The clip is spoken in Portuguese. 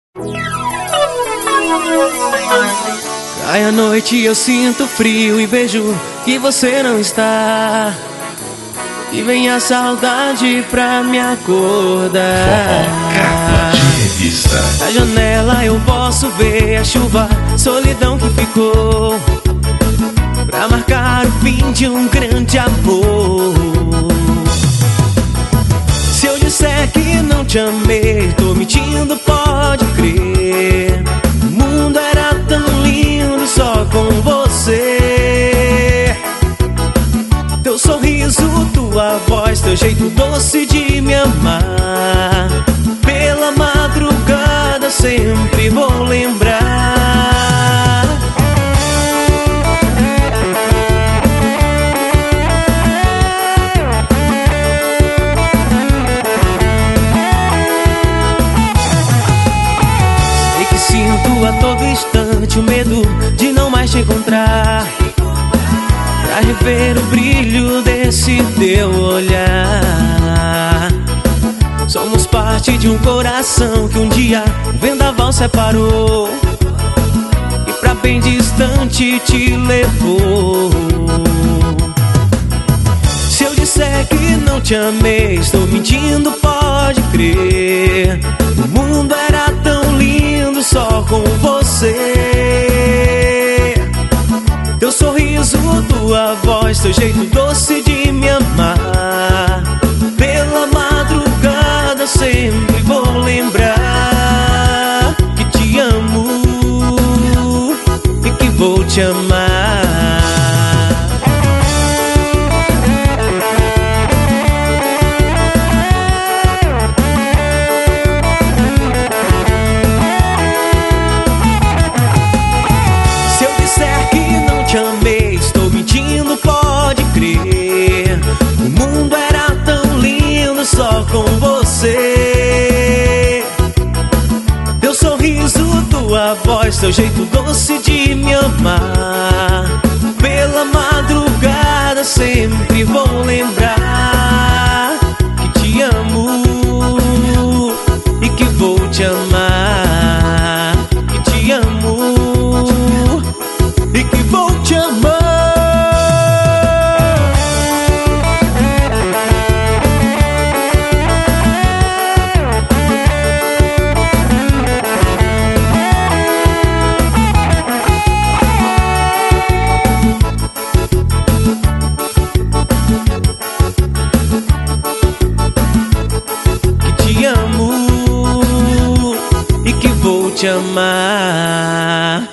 Cai a noite e eu sinto frio e vejo que você não está. E vem a saudade pra me acordar. Capa de revista. Na janela eu posso ver a chuva, solidão que ficou pra marcar o fim de um grande amor. Se eu disser que não te amei, tô mentindo, pode crer. O mundo era tão lindo só com você. Teu sorriso, tua voz, teu jeito doce de me amar. Pela madrugada sempre vou lembrar. Sei que sinto a todo instante o medo de não mais te encontrar, pra rever o brilho desse teu olhar. Somos parte de um coração que um dia o vendaval separou e pra bem distante te levou. Se eu disser que não te amei, estou mentindo, pode crer. O mundo era tão lindo só com você. Teu sorriso, tua voz, teu jeito doce de me amar. Pela madrugada sempre vou lembrar que te amo e que vou te amar. Se eu disser que não te amei, estou mentindo, pode crer. O mundo era tão lindo só com você. Teu sorriso, tua voz, teu jeito doce de me amar. Pela madrugada sempre vou lembrar que te amo e que vou te amar. Que te amo e que vou te amar. Que te amo e que vou te amar.